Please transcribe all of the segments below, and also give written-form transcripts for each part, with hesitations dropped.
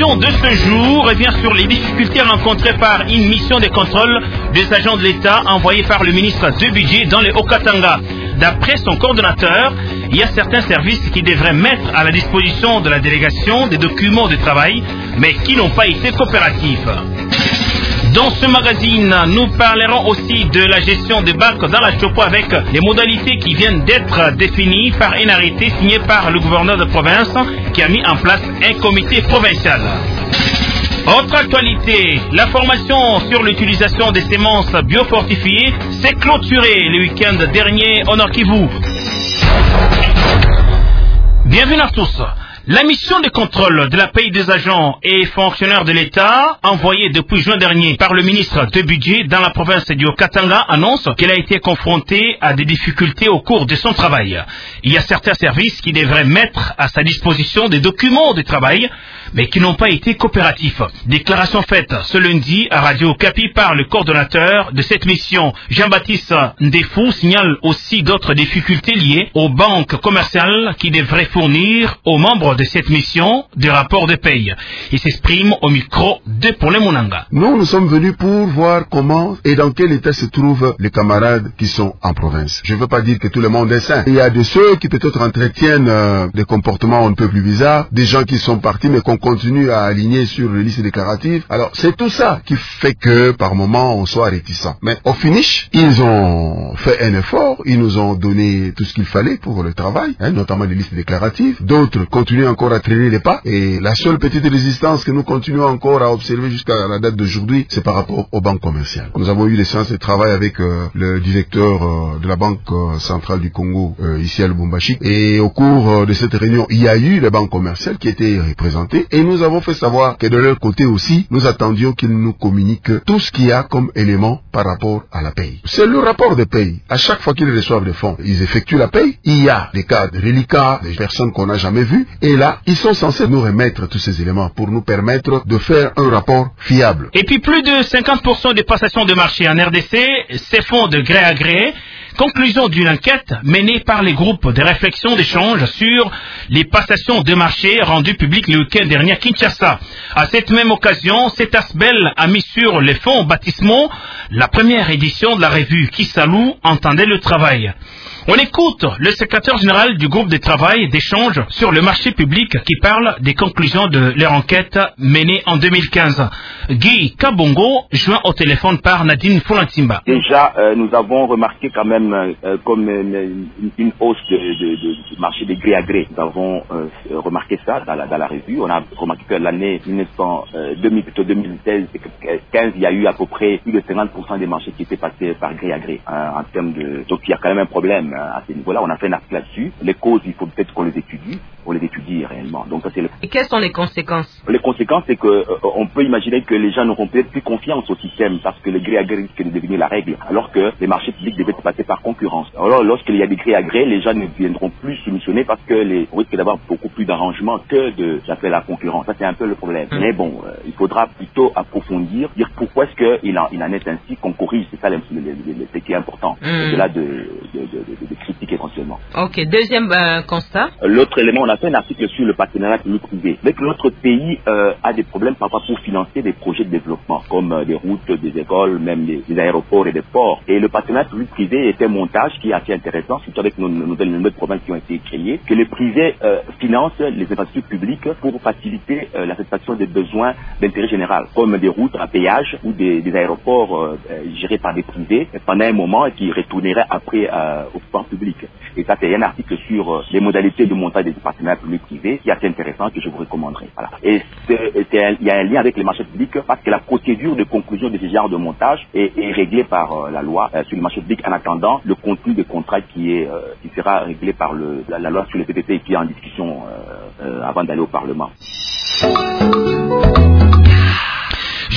question de ce jour revient sur les difficultés rencontrées par une mission de contrôle des agents de l'État envoyée par le ministre du Budget dans le Haut-Katanga. D'après son coordonnateur, il y a certains services qui devraient mettre à la disposition de la délégation des documents de travail, mais qui n'ont pas été coopératifs. Dans ce magazine, nous parlerons aussi de la gestion des bacs dans la Chopo avec les modalités qui viennent d'être définies par un arrêté signé par le gouverneur de province qui a mis en place un comité provincial. Autre actualité, la formation sur l'utilisation des semences biofortifiées s'est clôturée le week-end dernier au Nord Kivu. Bienvenue à tous. La mission de contrôle de la paie des agents et fonctionnaires de l'État, envoyée depuis juin dernier par le ministre du Budget dans la province du Haut-Katanga, annonce qu'elle a été confrontée à des difficultés au cours de son travail. Il y a certains services qui devraient mettre à sa disposition des documents de travail, mais qui n'ont pas été coopératifs. Déclaration faite ce lundi à Radio Okapi par le coordonnateur de cette mission. Jean-Baptiste Ndefou signale aussi d'autres difficultés liées aux banques commerciales qui devraient fournir aux membres de cette mission des rapports de paye. Il s'exprime au micro de Paulin Mounanga. Nous sommes venus pour voir comment et dans quel état se trouvent les camarades qui sont en province. Je ne veux pas dire que tout le monde est sain. Il y a de ceux qui peut-être entretiennent des comportements un peu plus bizarres, des gens qui sont partis mais qu'on continue à aligner sur les listes déclaratives. Alors c'est tout ça qui fait que par moment on soit réticent. Mais au finish, ils ont fait un effort, ils nous ont donné tout ce qu'il fallait pour le travail, notamment les listes déclaratives. D'autres continuent encore à traîner les pas et la seule petite résistance que nous continuons encore à observer jusqu'à la date d'aujourd'hui, c'est par rapport aux banques commerciales. Nous avons eu des séances de travail avec le directeur de la Banque centrale du Congo ici à Lubumbashi et au cours de cette réunion, il y a eu les banques commerciales qui étaient représentées et nous avons fait savoir que de leur côté aussi, nous attendions qu'ils nous communiquent tout ce qu'il y a comme élément par rapport à la paye. C'est le rapport de paye. À chaque fois qu'ils reçoivent des fonds, ils effectuent la paye. Il y a des cas de reliquats, des personnes qu'on n'a jamais vues. Et là, ils sont censés nous remettre tous ces éléments pour nous permettre de faire un rapport fiable. Et puis plus de 50% des passations de marché en RDC se font de gré à gré. Conclusion d'une enquête menée par les groupes de réflexion d'échange sur les passations de marché rendues publiques le week-end dernier à Kinshasa. À cette même occasion, cet ASBEL a mis sur les fonds baptismaux la première édition de la revue qui Salou entendait le travail. On écoute le secrétaire général du groupe de travail d'échange sur le marché public qui parle des conclusions de leur enquête menée en 2015. Guy Kabongo, joint au téléphone par Nadine Foulantimba. Déjà, nous avons remarqué quand même comme une hausse du marché des gré à gré. Nous avons remarqué ça dans la revue. On a remarqué que l'année 2016 et 2015, il y a eu à peu près plus de 50% des marchés qui étaient passés par gré à gré. En termes de... Donc il y a quand même un problème à ce niveau-là. On a fait un article là-dessus. Les causes, il faut peut-être qu'on les étudie réellement. Donc ça, c'est Et quelles sont les conséquences? Les conséquences, c'est que on peut imaginer que les gens n'auront peut-être plus confiance au système parce que le gré à gré risque de devenir la règle, alors que les marchés publics devaient se passer par concurrence. Alors lorsqu'il y a des gré à gré, les gens ne viendront plus soumissionner parce que on risque d'avoir beaucoup plus d'arrangements que j'appelle la concurrence. Ça, c'est un peu le problème. Mais bon, il faudra plutôt approfondir, dire pourquoi est-ce qu'il en est ainsi, qu'on corrige. C'est ça ce qui est important. Au-delà de critiques éventuellement. Ok, deuxième constat. L'autre élément, on a fait un article sur le partenariat public-privé. Mais que notre pays a des problèmes parfois pour financer des projets de développement, comme des routes, des écoles, même des aéroports et des ports. Et le partenariat public-privé est un montage qui est assez intéressant, surtout avec nos nouvelles provinces qui ont été créées, que le privé finance les infrastructures publiques pour faciliter la satisfaction des besoins d'intérêt général, comme des routes à péage ou des aéroports gérés par des privés pendant un moment et qui retourneraient après au pouvoir public. Et ça, c'est un article sur les modalités de montage des partenariats publics-privés qui est assez intéressant que je vous recommanderai. Voilà. Et il y a un lien avec les marchés publics parce que la procédure de conclusion de ce genre de montage est réglée par la loi sur les marchés publics en attendant le contenu des contrats qui sera réglé par la loi sur les PPP et qui est en discussion avant d'aller au Parlement.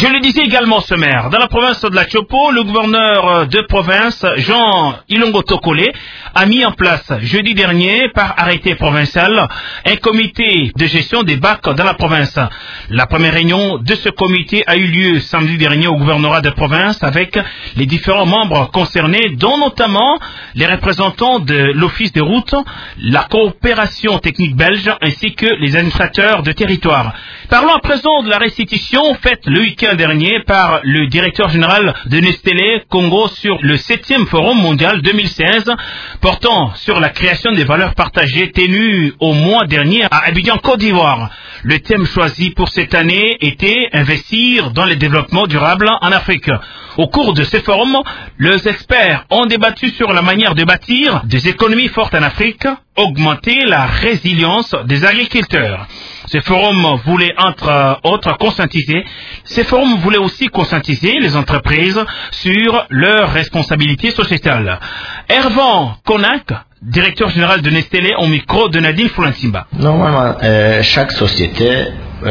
Je le disais également au sommaire, dans la province de la Chopo, le gouverneur de province, Jean Ilongo Tokole, a mis en place jeudi dernier, par arrêté provincial, un comité de gestion des bacs dans la province. La première réunion de ce comité a eu lieu samedi dernier au gouvernorat de province avec les différents membres concernés, dont notamment les représentants de l'Office des routes, la coopération technique belge ainsi que les administrateurs de territoire. Parlons à présent de la restitution faite le week-end dernier par le directeur général de Nestlé Congo sur le 7e Forum mondial 2016 portant sur la création des valeurs partagées tenu au mois dernier à Abidjan, Côte d'Ivoire. Le thème choisi pour cette année était investir dans le développement durable en Afrique. Au cours de ces forums, les experts ont débattu sur la manière de bâtir des économies fortes en Afrique, augmenter la résilience des agriculteurs. Ces forums voulaient entre autres conscientiser les entreprises sur leurs responsabilités sociétales. Hervan Konak, directeur général de Nestlé, au micro de Nadine Foulantimba. Normalement, chaque société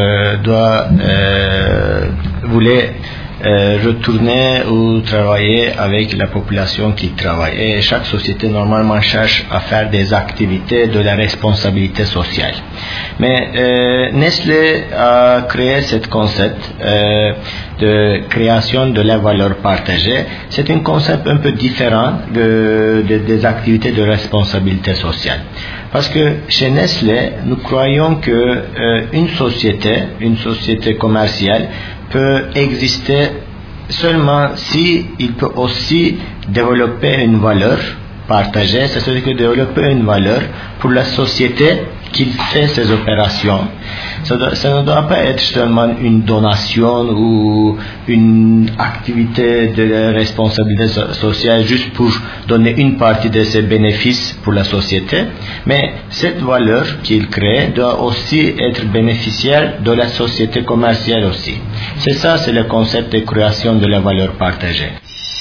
voulait retourner ou travailler avec la population qui travaille. Et chaque société normalement cherche à faire des activités de la responsabilité sociale. Mais Nestlé a créé ce concept de création de la valeur partagée. C'est un concept un peu différent des activités de responsabilité sociale. Parce que chez Nestlé, nous croyons que une société commerciale peut exister seulement si il peut aussi développer une valeur partagée, c'est-à-dire que développer une valeur pour la société qui fait ces opérations. Ça ne doit pas être seulement une donation ou une activité de responsabilité sociale juste pour donner une partie de ses bénéfices pour la société, mais cette valeur qu'il crée doit aussi être bénéficiaire de la société commerciale aussi. C'est le concept de création de la valeur partagée.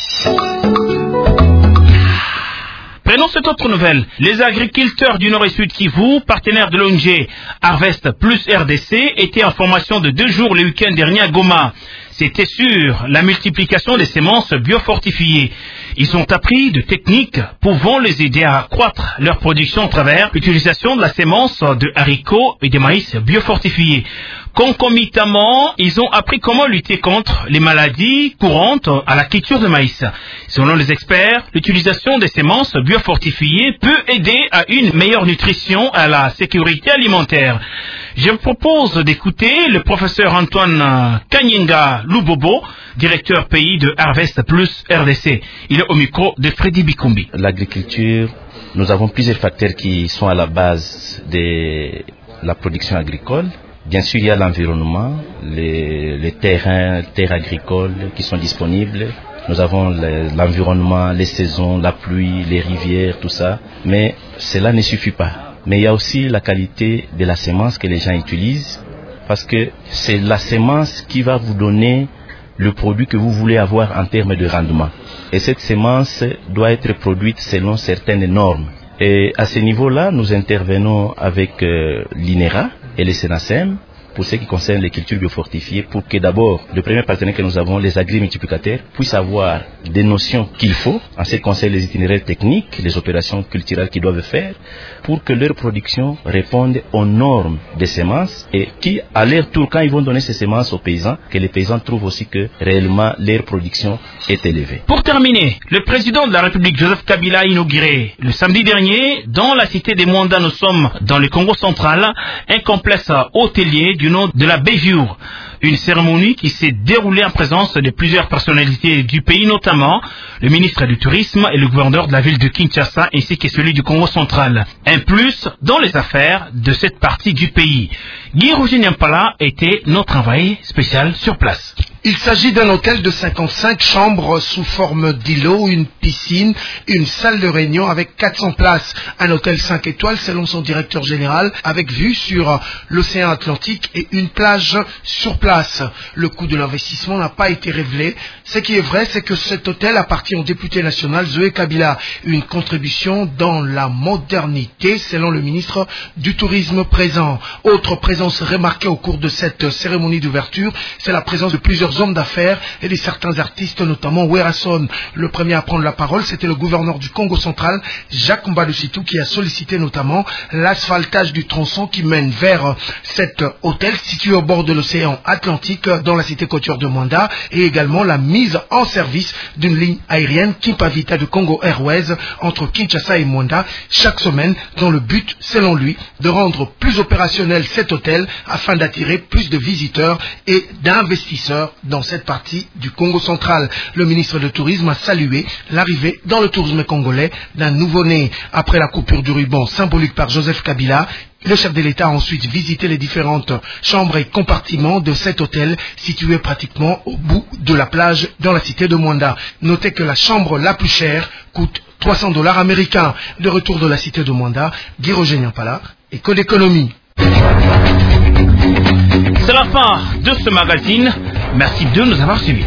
Prenons cette autre nouvelle. Les agriculteurs du Nord et Sud Kivu, partenaires de l'ONG Harvest Plus RDC, étaient en formation de 2 jours le week-end dernier à Goma. C'était sur la multiplication des semences biofortifiées. Ils ont appris de techniques pouvant les aider à accroître leur production à travers l'utilisation de la sémence de haricots et de maïs biofortifiés. Concomitamment, ils ont appris comment lutter contre les maladies courantes à la culture de maïs. Selon les experts, l'utilisation des semences biofortifiées peut aider à une meilleure nutrition, à la sécurité alimentaire. Je vous propose d'écouter le professeur Antoine Kanyinga Lubobo, directeur pays de Harvest Plus RDC. Il est au micro de Freddy Bikumbi. L'agriculture, nous avons plusieurs facteurs qui sont à la base de la production agricole. Bien sûr, il y a l'environnement, les terres agricoles qui sont disponibles. Nous avons l'environnement, les saisons, la pluie, les rivières, tout ça. Mais cela ne suffit pas. Mais il y a aussi la qualité de la semence que les gens utilisent. Parce que c'est la semence qui va vous donner le produit que vous voulez avoir en termes de rendement. Et cette semence doit être produite selon certaines normes. Et à ce niveau-là, nous intervenons avec l'INERA et le SENASEM pour ce qui concerne les cultures biofortifiées, pour que d'abord, le premier partenaire que nous avons, les agri-multiplicateurs, puissent avoir des notions qu'il faut, en ce qui concerne les itinéraires techniques, les opérations culturelles qu'ils doivent faire, pour que leur production réponde aux normes des semences et qui, à leur tour, quand ils vont donner ces semences aux paysans, que les paysans trouvent aussi que réellement leur production est élevée. Pour terminer, le président de la République, Joseph Kabila, a inauguré le samedi dernier, dans la cité des Mwanda, nous sommes dans le Congo central, un complexe hôtelier du nom de la Bayview. Une cérémonie qui s'est déroulée en présence de plusieurs personnalités du pays, notamment le ministre du Tourisme et le gouverneur de la ville de Kinshasa, ainsi que celui du Congo central. Un plus dans les affaires de cette partie du pays. Guy Roger Nyampala était notre envoyé spécial sur place. Il s'agit d'un hôtel de 55 chambres sous forme d'îlot, une piscine, une salle de réunion avec 400 places. Un hôtel 5 étoiles selon son directeur général, avec vue sur l'océan Atlantique et une plage sur place. Le coût de l'investissement n'a pas été révélé. Ce qui est vrai, c'est que cet hôtel appartient au député national Zoé Kabila. Une contribution dans la modernité selon le ministre du Tourisme présent. Autre présence remarquée au cours de cette cérémonie d'ouverture, c'est la présence de plusieurs plusieurs hommes d'affaires et de certains artistes, notamment Werason. Le premier à prendre la parole, c'était le gouverneur du Congo central, Jacques Mbadoucitou, qui a sollicité notamment l'asphaltage du tronçon qui mène vers cet hôtel situé au bord de l'océan Atlantique dans la cité côtière de Mwanda, et également la mise en service d'une ligne aérienne Kimpavita de Congo Airways entre Kinshasa et Mwanda chaque semaine, dans le but, selon lui, de rendre plus opérationnel cet hôtel afin d'attirer plus de visiteurs et d'investisseurs dans cette partie du Congo central. Le ministre du Tourisme a salué l'arrivée dans le tourisme congolais d'un nouveau-né. Après la coupure du ruban symbolique par Joseph Kabila, le chef de l'État a ensuite visité les différentes chambres et compartiments de cet hôtel situé pratiquement au bout de la plage dans la cité de Mwanda. Notez que la chambre la plus chère coûte $300 américains. De retour de la cité de Mwanda, Guy-Roger Nyampala, École d'économie. C'est la fin de ce magazine. Merci de nous avoir suivis.